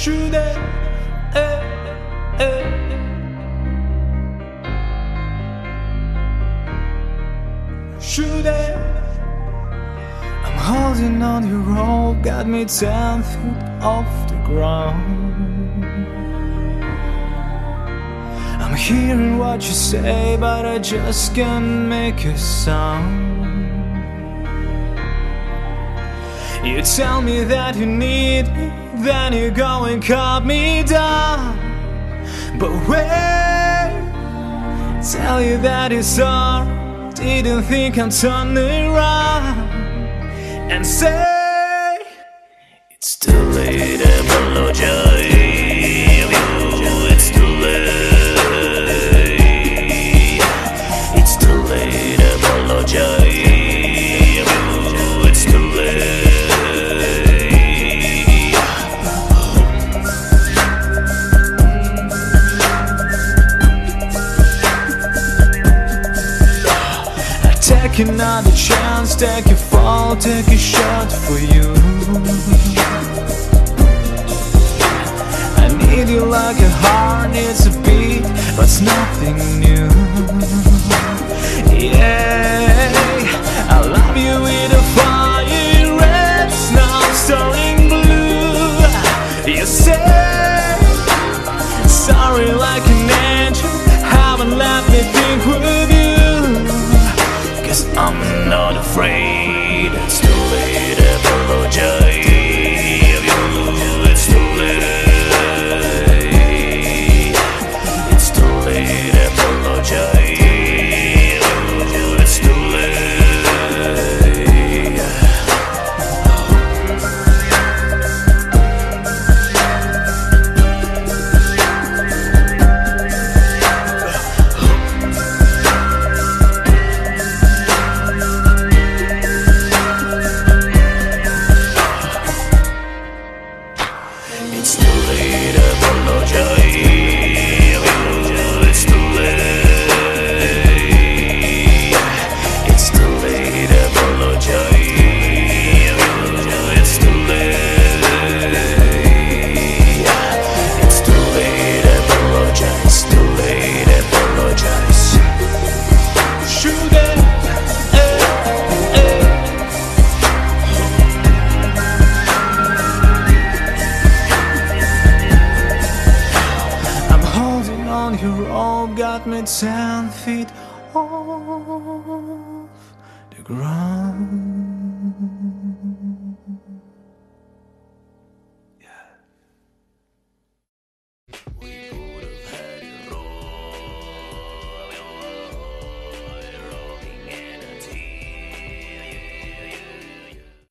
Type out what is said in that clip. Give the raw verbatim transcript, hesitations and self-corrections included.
Should I? Eh, eh. Should I? I'm holding on your rope, got me ten feet off the ground. I'm hearing what you say, but I just can't make a sound. You tell me that you need me, then you go and cut me down. But wait, tell you that it's sorry, didn't think I'm turning around and say it's too late, apologize. It's too late. It's too late, apologize. It's too late. Take another chance, take a fall, take a shot for you. I need you like a heart needs a beat, but it's nothing new. Yeah, I love you with a fire red, now turning blue. You say sorry like an angel, haven't let me think with you. I'm not afraid, it's too late, apologize. It's too late. It's too late, apologize. It's too late. It's too late, apologize. It's too late. It's too late, apologize. It's too late. It's too late, apologize. Too late, apologize. Should I? Your rope got me ten feet off the ground.